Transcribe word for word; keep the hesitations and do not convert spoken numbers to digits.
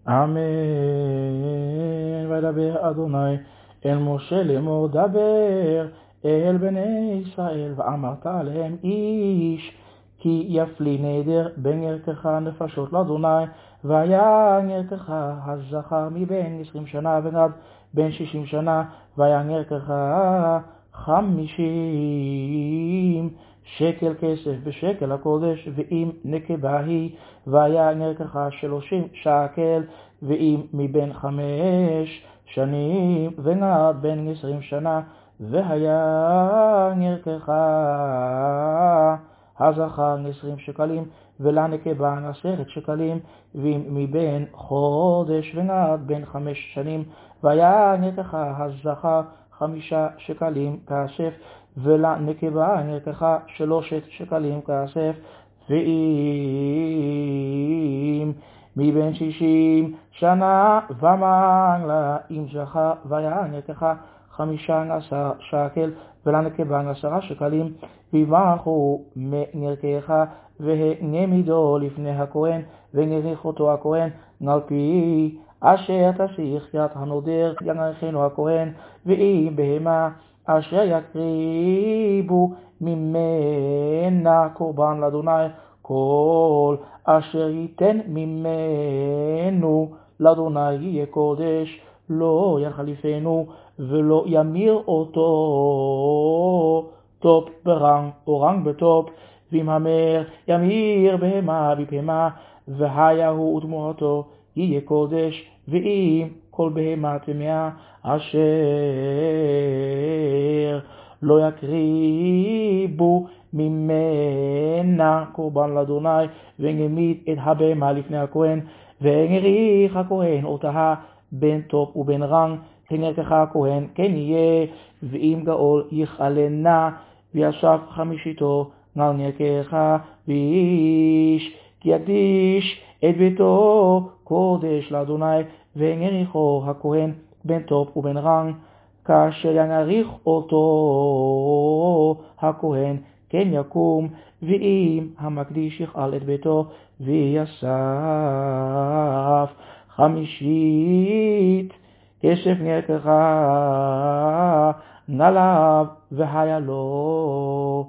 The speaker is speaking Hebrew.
אמן. וידבר אדוני אל משה לאמור, דבר אל בני ישראל ואמרת עליהם, איש כי יפלי נדר בין ערכך נפשות לאדוני, ויען ערכך הזכר מבין עשרים שנה ועד בין שישים שנה, ויען ערכך חמישים שקל כסף בשקל הקודש, ואם נקבה היא ויען ערכך שלושים שקל, ואם מבין חמש שנים ונעד בין עשרים שנה, והיה ערכך הזכר עשרים שקלים, ולנקבה עשרת שקלים, ואם מבין חודש ונעד בין חמש שנים, והיה ערכך הזכר חמישה שקלים כסף, ולנקבה ערכך שלושת שקלים כסף, ואם מבין שישים שנה ומעלה אם זכר, ויען ערכך חמישה עשר שקל, ולנקבה עשרה שקלים, ויברכו מערכך והעמידו לפני הכהן, ונריח אותו הכהן על פי אשר תשיך יד הנודר יניחנו הכהן, ואם בהמה אשר יקריבו ממנה קורבן לאדוני, כל אשר ייתן ממנו לאדוני יהיה קודש, לא יחליפנו ולא ימיר אותו טופ ברנג או רנג בטופ, ואם המר ימיר בהמה בפהמה והיה הוא ותמורתו יהיה קודש, ואם כל בהמה טמאה אשר לא יקריבו ממנה קורבן לאדוני, והעמיד את הבהמה לפני הכהן, והעריך הכהן אותה בין טופ ובין רנג, כן ערכך הכהן כן יהיה, ואם גאול יכלנה וישב חמישיתו על ערכך, ואיש כי יקדיש את ביתו קודש לאדוני, והעריכו הכהן בין טופ ובין רנג, כאשר ינריך אותו הכהן כן יקום, ואם המקדיש יחל את ביתו ויסף חמישית כסף ערכך נעליו והיה לו